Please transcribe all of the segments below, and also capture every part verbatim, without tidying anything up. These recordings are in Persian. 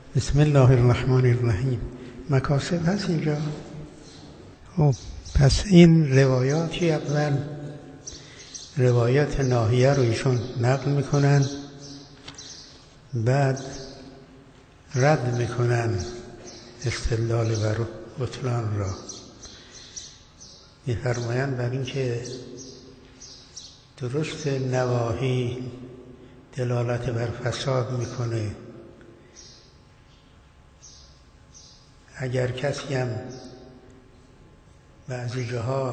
بسم الله الرحمن الرحیم. مکاسب هست اینجا؟ خب پس این روایاتی اول روایت ناحیه رو ایشون نقل میکنن، بعد رد میکنن استدلال بر بطلان را. میفرمایند بر این که درست نواهی دلالت بر فساد میکنه، اگر کسی هم بعضی جاها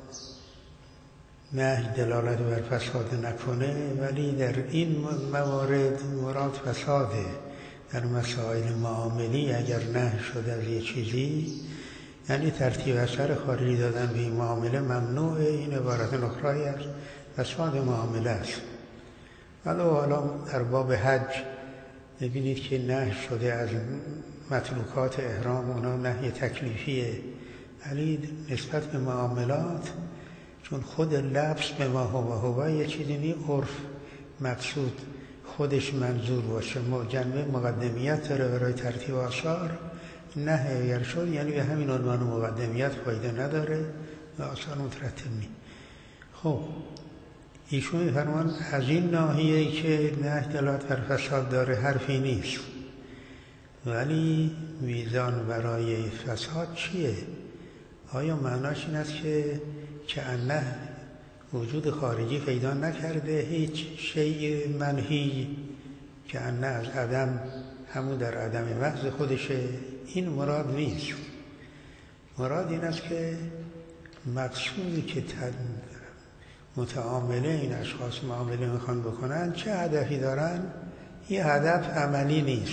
نهی دلالت بر فساد نکنه، ولی در این موارد مراد فساده. در مسائل معاملی اگر نهی شده از یه چیزی، یعنی ترتیب اثر خارجی دادن به این معامله ممنوعه. این عبارت اخرى از فساد معامله است. ولی حالا در باب حج ببینید که نهی شده از متروکات احرام، اونا نهی تکلیفیه، ولی نسبت به معاملات چون خود لفظ به ما هو هو یه چیزی نی عرف مقصود خودش منظور باشه، جنبه مقدمیت داره برای ترتیب آثار. نهی اگر شد یعنی به همین عنوان مقدمیت فایده نداره و آثار مترتب نی. خب ایشون می‌فرمان از این ناحیه‌ای که نهی دلالت بر فساد داره حرفی نیست، ولی میزان برای فساد چیه؟ آیا معناش این است که که انه وجود خارجی پیدا نکرده، هیچ شیء منهی که انه از عدم همون در عدم محض خودشه؟ این مراد نیست. مراد این است که مقصودی که متعامله این اشخاص معامله میخوان بکنن چه هدفی دارن؟ یه هدف عملی نیست.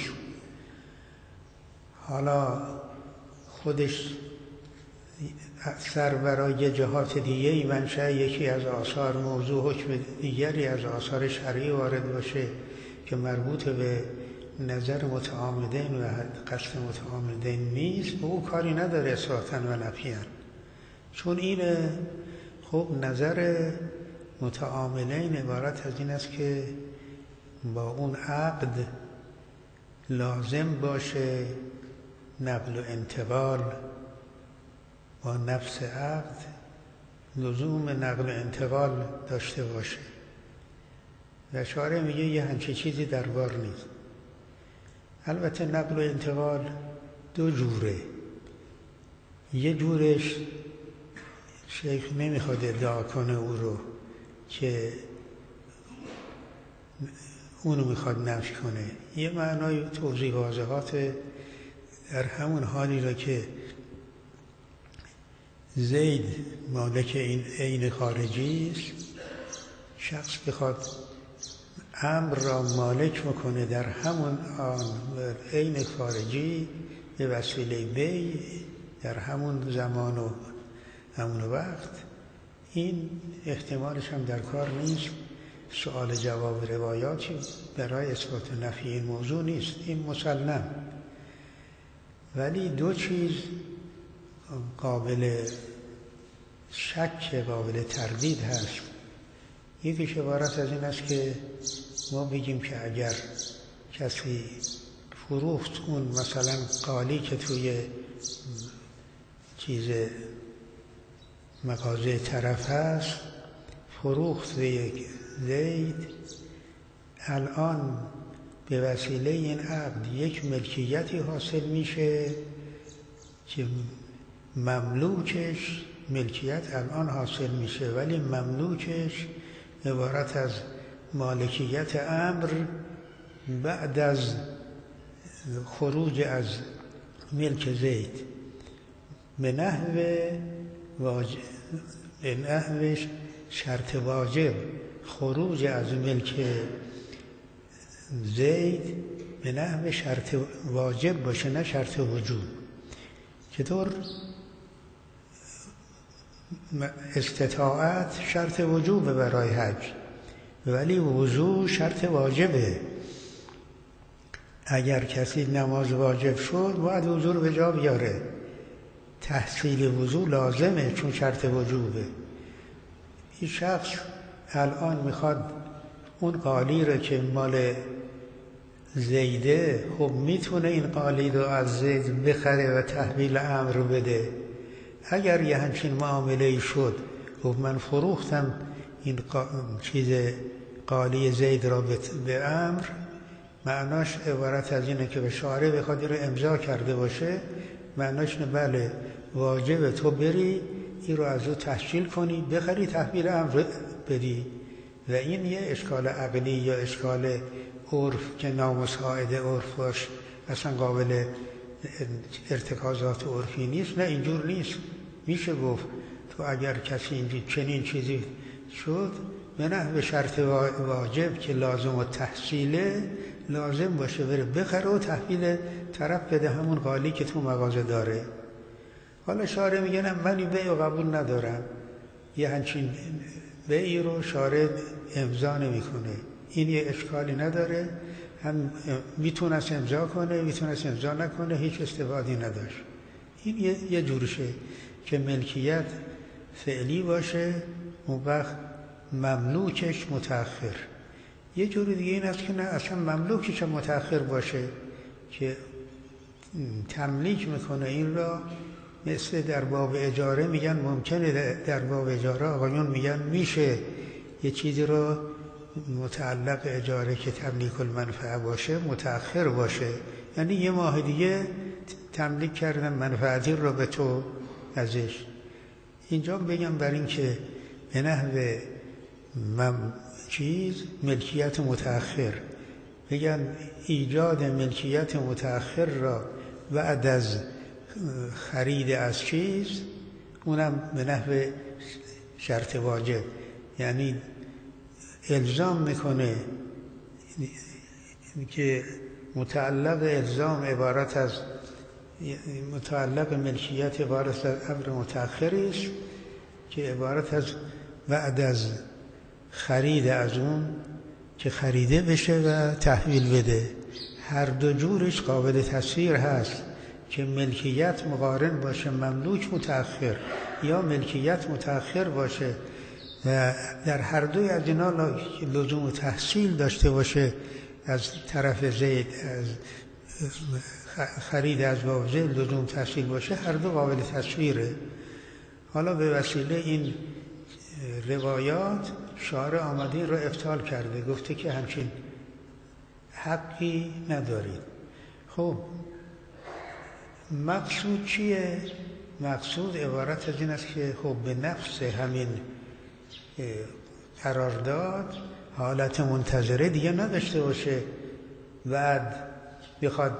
حالا خودش سر برای جهات دیگه‌ای منشأ یکی از آثار موضوع حکم دیگری از آثار شرعی وارد باشه که مربوط به نظر متعامدین و قصد متعامدین نیست، او کاری نداره اثباتاً و نفیاً. چون این خب نظر متعاملین عبارت از این است که با اون عقد لازم باشه نقل و انتقال، با نفس عقد لزوم نقل و انتقال داشته باشه. و شارع میگه یه همچه چیزی در بار نیست. البته نقل و انتقال دو جوره. یه جورش شیخ نمیخواد ادعا کنه او رو که اونو میخواد نفی کنه، یه معنای توضیح واضحات در همون حالی را که زید مالک این عین خارجی است، شخص بخواد امر را مالک میکنه در همون آن عین خارجی به وسیله بی در همون زمان و همون وقت، این احتمالش هم در کار نیست. سؤال جواب روایاتی برای اثبات نفی این موضوع نیست، این مسلم. ولی دو چیز قابل شک، قابل تردید هست. یکیش عبارت از این است که ما بگیم که اگر کسی فروخت اون مثلا قالی که توی چیز مغازه طرف هست، فروخت به یک زید، الان به وسیله این عقد یک ملکیتی حاصل میشه که مملوکش ملکیت الان حاصل میشه، ولی مملوکش عبارت از مالکیت امر بعد از خروج از ملک زید به نحو واجب، به نحو شرط واجب. خروج از ملک زید به نحو شرط واجب باشه، نه شرط وجوب. چطور؟ استطاعت شرط وجوب برای حج، ولی وضو شرط واجبه. اگر کسی نماز واجب شد باید وضو رو به جا بیاره. تحصیل وضو لازمه چون شرط وجوبه. این شخص الان میخواد اون قالی رو که مال زیده خب میتونه این قالید رو از زید بخره و تحویل امر بده. اگر یه همچین معامله شد گفت من فروختم این قا... چیز قالی زید را به امر، معناش عبارت از اینه که به شارع بخواد رو امضا کرده باشه، معناش اینه بله واجب تو بری این رو از او تحصیل کنی بخری تحویل امر بدی. و این یه اشکال عقلی یا اشکال عرف که نامساعد عرف باش اصلا قابل ارتکازات عرفی نیست. نه اینجور نیست. میشه گفت تو اگر کسی اینجور چنین چیزی شد به نحو شرط واجب که لازم و تحصیله لازم باشه بره بخره و تحویل طرف بده همون قالی که تو مغازه داره. حالا شارع میگه نه من این بیع قبول ندارم، یه همچین بیعی رو شارع امضا نمیکنه. این یه اشکالی نداره، هم میتونست امضا کنه میتونست امضا نکنه، هیچ استفادی نداشت. این یه, یه جورشه که ملکیت فعلی باشه اون وقت مملوکش متأخر. یه جور دیگه این است که نه اصلا مملوکش متأخر باشه که تملیک میکنه این را، مثل در باب اجاره میگن ممکنه در باب اجاره آقایون میگن میشه یه چیزی رو متعلق اجاره که تملیک المنفعه باشه متأخر باشه، یعنی یه ماه دیگه تملیک کردن منفعتی رو به تو ازش. اینجا بگم بر این که به نحو مم... چیز ملکیت متأخر بگن ایجاد ملکیت متأخر را بعد از خرید از چیز اونم به نحو شرط واجب، یعنی الزام میکنه که متعلق الزام عبارت از متعلق ملکیت عبارت از امر متأخری است که عبارت از بعد از خرید از اون که خریده بشه و تحویل بده. هر دو جورش قابل تصویر هست که ملکیت مقارن باشه مملوک متأخر یا ملکیت متأخر باشه و در هر دوی از اینا لزوم تحصیل داشته باشه از طرف زید، از خرید از باب زید لزوم تحصیل باشه، هر دو قابل تصویره. حالا به وسیله این روایات شارع آمده این را ابطال کرده، گفته که همچین حقی ندارید. خب مقصود چیه؟ مقصود عبارت از این است که خب به نفس همین قرارداد حالت منتظره دیگه نداشته باشه، بعد بخواد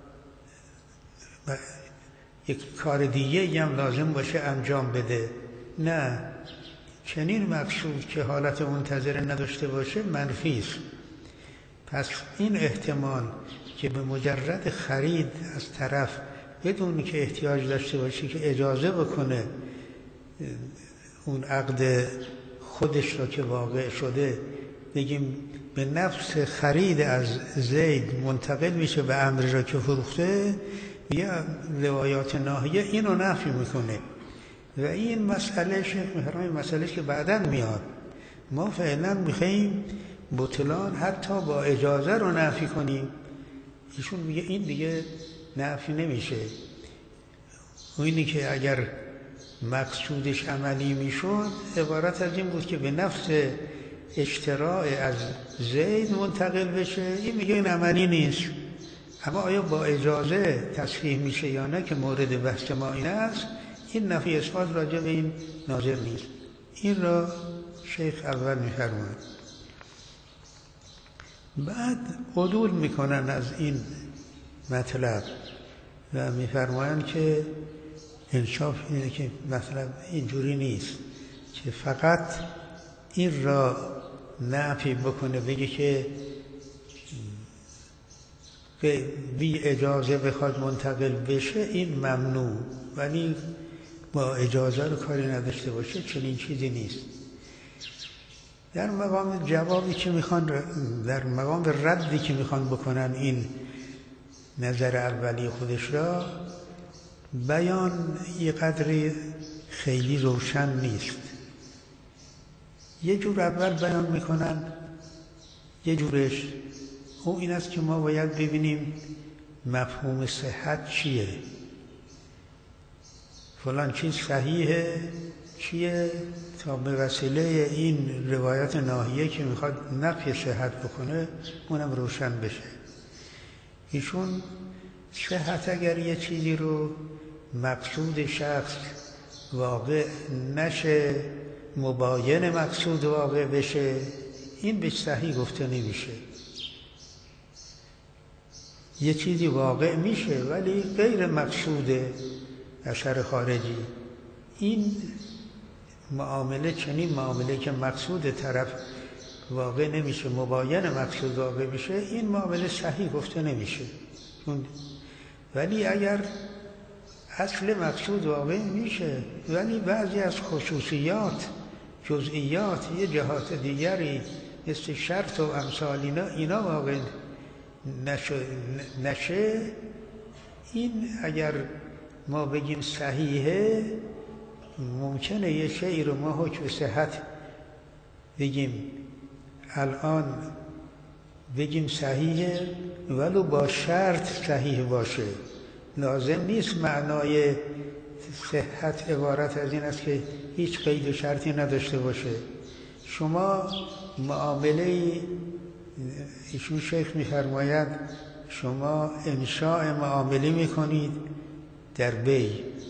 یک کار دیگه هم لازم باشه انجام بده. نه، چنین مقصود که حالت منتظره نداشته باشه منفی است. پس این احتمال که به مجرد خرید از طرف بدون که احتیاج داشته باشه که اجازه بکنه اون عقد خودش را که واقع شده بگیم به نفس خرید از زید منتقل میشه به امری را که فروخته، یا روایات ناهیه اینو نفی میکنه. و این مسئله شیخ می‌فرماید مسئله که بعداً میاد. ما فعلا میخواییم بطلان حتی با اجازه رو نفی کنیم. ایشون میگه این دیگه نفی نمیشه. اینی که اگر مقصودش عملی میشد عبارت از این بود که به نفس اشتراع از زید منتقل بشه. این میگه این عملی نیست. اما آیا با اجازه تصحیح میشه یا نه که مورد بحث ما این است، این نفی اثبات راجع به این ناظر نیست. این را شیخ اول میفرماید. بعد عدول میکنن از این مطلب و میفرمایند که انصاف اینه که مطلب اینجوری نیست که فقط این را نفی بکنه، بگه که بی اجازه بخواد منتقل بشه این ممنوع، ولی با اجازه رو کاری نداشته باشه، چنین چیزی نیست. در مقام جوابی که میخوان، در مقام ردی که میخوان بکنن این نظر اولی خودش را، بیان یه قدری خیلی روشن نیست. یه جور اول بیان میکنن، یه جورش او این است که ما باید ببینیم مفهوم صحت چیه، فلان چیز صحیحه چیه، تا به وسیله این روایت ناحیه که میخواد نفی صحت بکنه اونم روشن بشه. ایشون صحت اگر یه چیزی رو مقصود شخص واقع نشه، مباین مقصود واقع بشه، این به صحیح گفته نمیشه. یه چیزی واقع میشه ولی غیر مقصود اثر خارجی، این معامله چنین معامله که مقصود طرف واقع نمیشه، مباین مقصود واقع میشه، این معامله صحیح گفته نمیشه. ولی اگر اصل مقصود واقع میشه ولی بعضی از خصوصیات جزئیات یه جهات دیگری مثل شرط و امثال اینا, اینا واقع نشه, نشه این اگر ما بگیم صحیحه، ممکنه یه شیء رو ما حکم صحت بگیم الان بگیم صحیحه ولو با شرط صحیح باشه. لازم نیست معنای صحت عبارت از این است که هیچ قید و شرطی نداشته باشه. شما معامله ایشون شیخ می‌فرماید شما انشاء معامله میکنید در بی،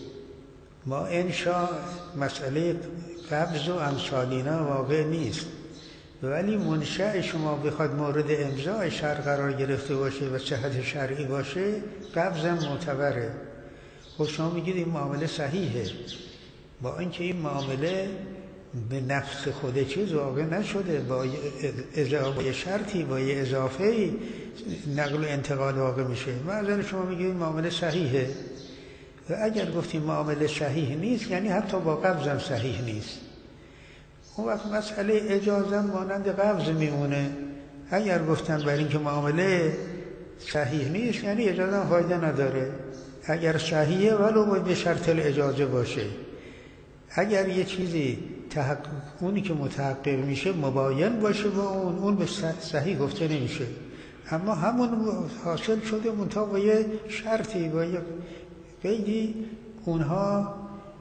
ما انشاء مسئله قبض و امثال اینا واقع نیست، ولی منشأ شما بخواد مورد امضاء شرع قرار گرفته باشه و صحت شرعی باشه، قبض هم معتبره. خب شما میگید این معامله صحیحه، با اینکه این معامله به نفس خود چیز واقع نشده، با اضافه شرطی با یه اضافه نقل و انتقال واقع میشه، معذر شما میگید این معامله صحیحه. و اگر گفتیم معامله صحیح نیست یعنی حتی با قبض هم صحیح نیست، اون وقت مسئله اجازه مانند قبض میمونه. اگر گفتن برای اینکه معامله صحیح نیست یعنی اجازه هم فایده نداره، اگر صحیحه ولو به شرط اجازه باشه. اگر یه چیزی تحقق اونی که متحقق میشه مباین باشه با اون اون به صحیح گفته نمیشه، اما همون حاصل شده منتها با یه شرطی با یه قیدی اونها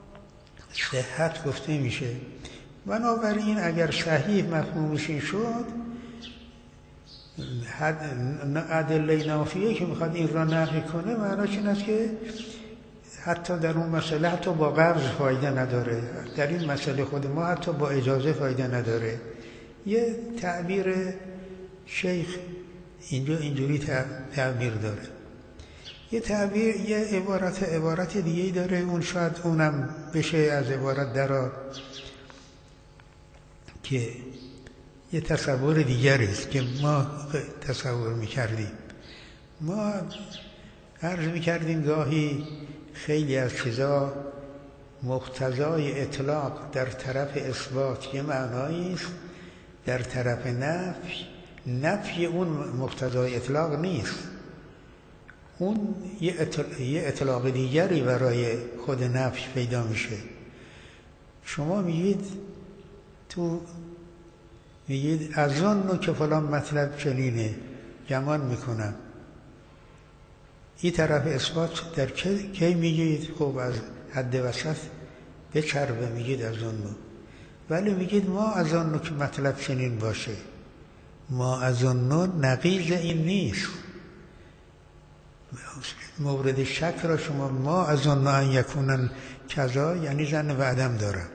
صحت گفته میشه. بنابراین اگر صحیح مفهومش این شد، ادله نافیه که میخواد این را نفی کنه معناش این است که حتی در اون مسئله حتی با قبض فایده نداره، در این مسئله خود ما حتی با اجازه فایده نداره. یه تعبیر شیخ اینجا اینجوری تعبیر داره، یه تعبیر یه عبارت عبارت دیگه داره، اون شاید اونم بشه از عبارت درا که یه تصور دیگری است که ما تصور میکردیم. ما عرض میکردیم گاهی خیلی از چیزا مقتضای اطلاق در طرف اثبات یه معنایی است، در طرف نفی نفی اون مقتضای اطلاق نیست، اون یه, اطلاق, یه اطلاق دیگری برای خود نفی پیدا میشه. شما میگید تو میگید از اون که فلان مطلب چنینه گمان میکنم، این طرف اثبات در کی میگید؟ خب از حد وسط بچربه میگید از اون، ولی میگید ما از اون که مطلب چنین باشه، ما از اون نقیض این نیست. مورد شک را شما ما از اون ان یکونن کذا یعنی زن و عدم دارم.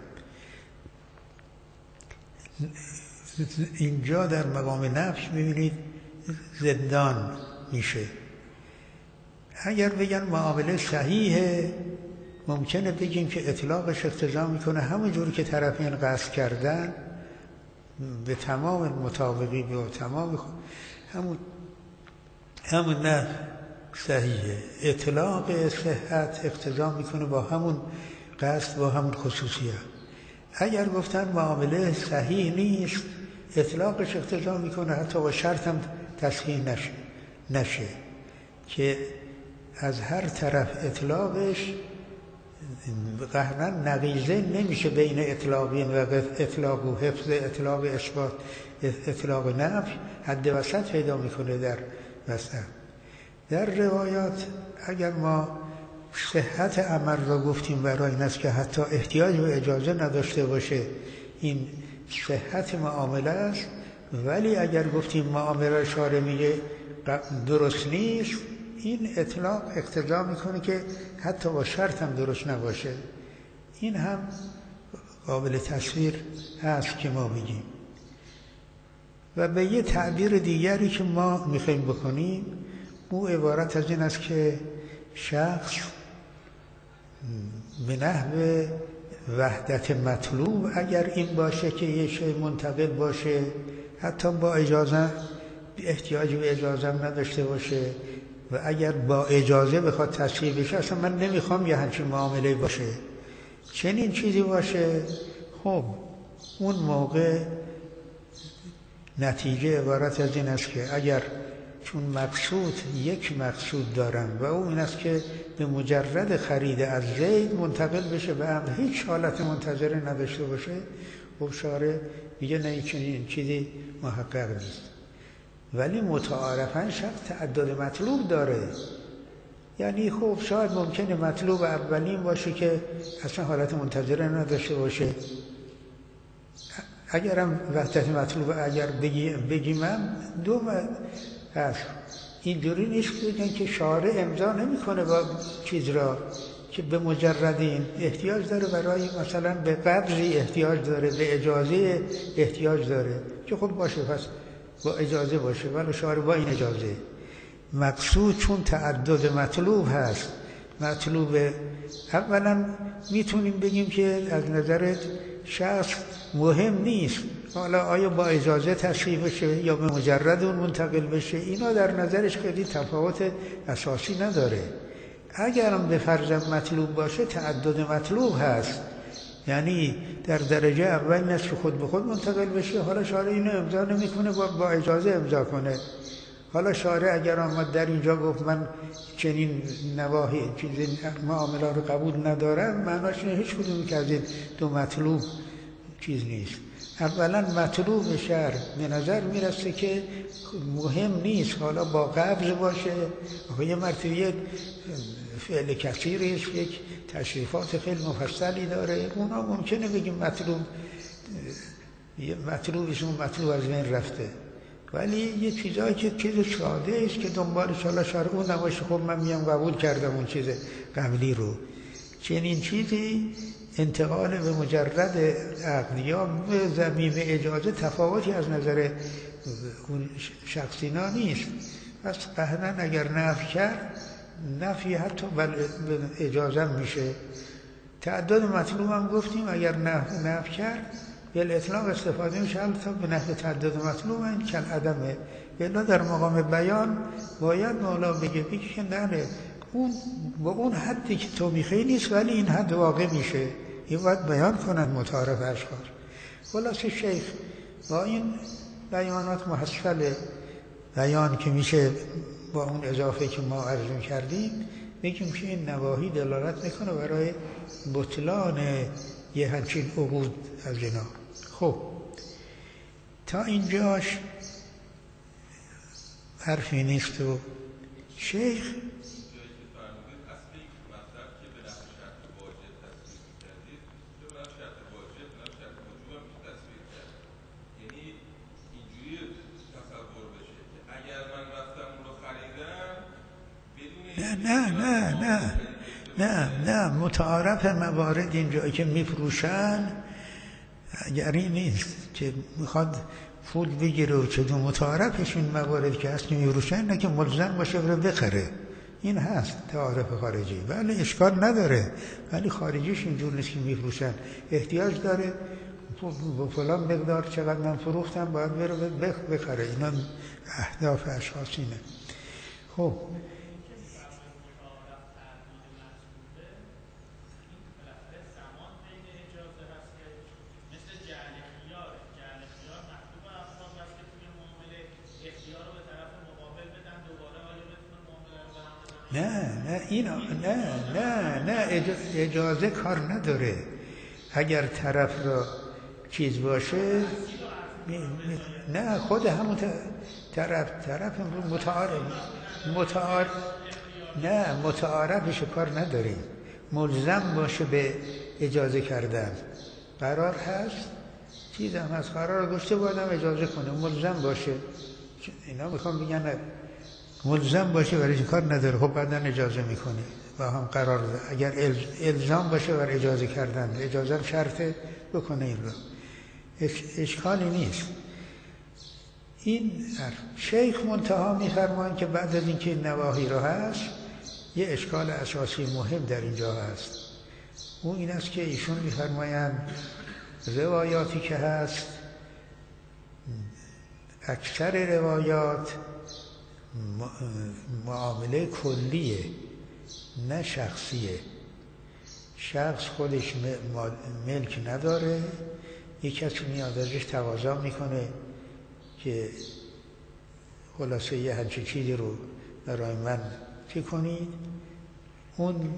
اینجا در مقام نفی میبینید زدان میشه. اگر بگن معامله صحیحه ممکنه بگیم که اطلاقش اقتضا میکنه همون جوری که طرفین قصد کردن به تمام مطابقی به تمام همون همون نه صحیحه، اطلاق صحت اقتضا میکنه با همون قصد با همون خصوصیت. اگر گفتن معامله صحیح نیست اطلاقش اقتضا میکنه حتی با شرط هم تصحیح نشه نشه که از هر طرف اطلاقش قهرن نقیضه نمیشه بین اطلاقین و اطلاق و حفظ اطلاق اثبات اطلاق نفی، حد وسط پیدا میکنه در وسط. در روایات اگر ما صحت عمل را گفتیم برای این است که حتی احتیاج و اجازه نداشته باشه، این صحت معامله است. ولی اگر گفتیم معامله شارع میگه درست نیست، این اطلاق اقتضا میکنه که حتی با شرط هم درست نباشه. این هم قابل تصویر هست که ما میگیم. و به یه تعبیر دیگری که ما میخوایم بکنیم، او عبارت از این است که شخص به نحو وحدت مطلوب اگر این باشه که یه شی منتقل باشه، حتی با اجازه احتیاج به اجازه نداشته باشه، و اگر با اجازه بخواد تصحیح بشه، اصلا من نمیخوام یه همچین معامله باشه، چنین چیزی باشه، خب اون موقع نتیجه عبارت از این است که اگر چون مقصود یک مقصود دارن و اون این است که به مجرد خرید از زید منتقل بشه به عمد، هیچ حالت منتظره نداشته باشه، خب شارع میگه نه چنین چیزی محقق نیست. ولی متعارفاً شخص تعدد مطلوب داره، یعنی خب شاید ممکنه مطلوب اولین باشه که اصلا حالت منتظره نداشته باشه. اگرم وحدت مطلوب اگر بگی بگیم هم دو هست، اینجوری نیست بگن که شارع امضا نمیکنه با چیز را که به مجرد این احتیاج داره، برای مثلا به قبضی احتیاج داره، به اجازه احتیاج داره، که خب باشه پس با اجازه باشه، ولی شارع با این اجازه. مقصود چون تعدد مطلوب هست، مطلوب اولا میتونیم بگیم که از نظرت شخص مهم نیست حالا آیا با اجازه تصحیح بشه یا به مجرد اون منتقل بشه، اینا در نظرش خیلی تفاوت اساسی نداره. اگرم به فرض مطلوب باشه تعدد مطلوب هست، یعنی در درجه اول نصف خود به خود منتقل بشه، حالا شارع اینو امضا نمیکنه، با, با اجازه امضا کنه. حالا شارع اگر آمد در اینجا گفت من چنین نواحی چیزی معامله رو قبول ندارم، معناش اینه هیچ کدومی که از این دو مطلوب چیز نیست. اولا مطلوب شرع به نظر میرسه که مهم نیست، حالا با قبض باشه، یه مرتبه فعل کثیری است، یک تشریفات خیلی مفصلی داره، اونا ممکنه بگیم مطلوب مطلوبشون مطلوب از بین رفته. ولی یه چیزایی که چیز ساده است که دنبالش حالا شارع اون نباشه، خب من میام قبول کردم اون چیز قبلی رو. چنین چیزی انتقال به مجرد عقد یا به ضمیم اجازه تفاوتی از نظر اون شخصینا نیست. پس قهرن اگر نفی کرد، نفی حتی بل اجازه میشه. تعدد مطلوب هم گفتیم اگر نفی کرد بل اطلاق استفاده میشه، تا به نحو تعدد مطلوب این کل عدمه. بلا در مقام بیان باید مولا بگه بگه که نه اون با اون حدی که تو میخوای نیست، ولی این حد واقع میشه، این باید بیان کنند متعارف اشخاص. خلاصه شیخ با این بیانات محصل بیان که میشه با اون اضافه که ما عرض کردیم، بگیم که این نواحی دلالت میکنه برای بطلان یه همچین عقود از اینا. خب تا اینجاش حرفی نیست. و شیخ نه نه نه نه نه نه متعارف موارد اینجایی که میفروشن اگر این نیست که میخواد پول بگیره و چه دو متعارفش این موارد که هست که میفروشن، نه که ملزم باشه بره بخره. این هست تعارف خارجی، ولی اشکال نداره. ولی خارجیش اینجور نیست که میفروشن احتیاج داره با فلان مقدار چقدر من فروختم باید بره بخره. اینا اهداف اشخاص اینه. خب نه نه این نه نه نه اجازه کار نداره. اگر طرف را چیز باشه نه خود همون طرف طرف متعارف متعارف نه متعارفش کار نداریم. ملزم باشه به اجازه کردن. قرار هست چیز هم هست، قرار گشته بودم اجازه کنه، ملزم باشه. اینا میخوام بگن ملزم باشه برای کار نداره، خب بعدن اجازه میکنه با هم قرار ده. اگر الزام باشه بر اجازه کردن، اجازه شرطه بکنه این رو، اشکالی نیست. این شیخ منتها میفرمایند که بعد از اینکه نواهی رو هست یه اشکال اساسی مهم در اینجا هست. اون این است که ایشون میفرمایند روایاتی که هست اکثر روایات معامله کلیه نه شخصیه. شخص خودش ملک نداره، یک کسی میاد ازش تقاضا میکنه که خلاصه یه همچین چیزی رو برای من چی کنید، اون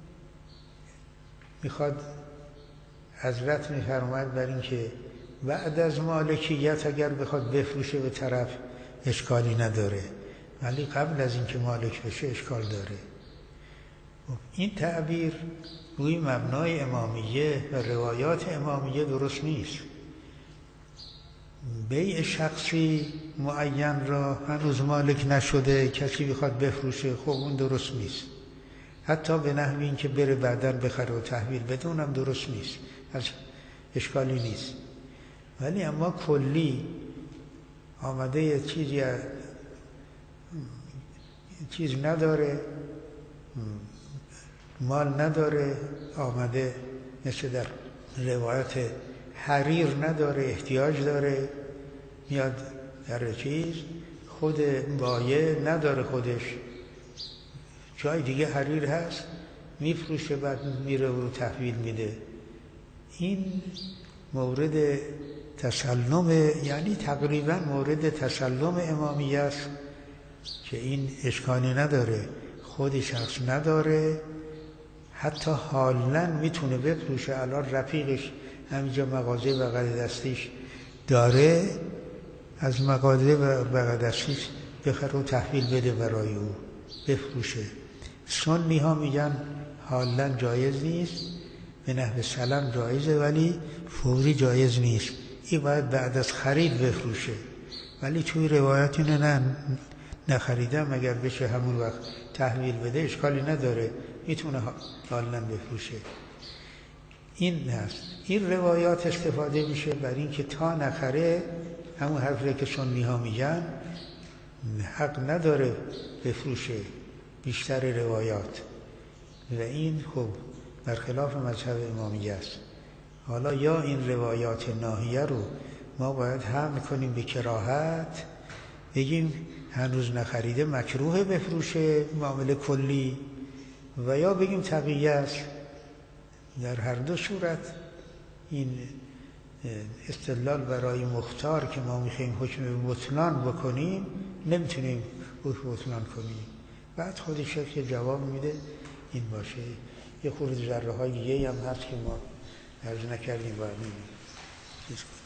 میخواد حضرت میفرماید بر این که بعد از مالکیت اگر بخواد بفروشه به طرف اشکالی نداره، ولی قبل از اینکه مالک بشه اشکال داره. این تعبیر روی مبنای امامیه و روایات امامیه درست نیست. بیع شخصی معین را هنوز مالک نشده کسی بخواد بفروشه، خب اون درست نیست. حتی به نحوی این که بره بعداً بخره و تحویل بده اونم درست نیست، از اشکالی نیست. ولی اما کلی آمده یه چیزی چیز نداره، مال نداره، آمده مثل در روایت حریر نداره، احتیاج داره، میاد در چیز خود بایع نداره، خودش جای دیگه حریر هست میفروشه، بعد میره رو تحویل میده. این مورد تسلم، یعنی تقریبا مورد تسلم امامیه است که این اشکالی نداره، خود شخص نداره، حتی حالا میتونه بفروشه. الان رفیقش همینجا مغازه بغل دستیش داره، از مغازه بغل دستیش بخره و تحویل بده برای او بفروشه. سنی ها میگن حالا جایز نیست، به نحو سلام جایزه ولی فوری جایز نیست، این باید بعد از خرید بفروشه. ولی توی روایت اینه نه نخریدم اگر بشه همون وقت تحویل بده اشکالی نداره، میتونه حالا بفروشه. این هست. این روایات استفاده میشه برای اینکه تا نخره، همون حرفی که سنی ها میگن حق نداره بفروشه بیشتر روایات، و این خب برخلاف مذهب امامیه است. حالا یا این روایات ناهیه رو ما باید حمل کنیم به کراهت، بگیم هنوز نخریده مکروه بفروشه معامله کلی، و یا بگیم تقیه است. در هر دو صورت این استدلال برای مختار که ما میخوایم حکم بطلان بکنیم نمیتونیم حکم بطلان کنیم. بعد خود شیخ که جواب میده این باشه. یه خورده ذره های دیگه هم هست که ما عرض نکردیم باید میدیم.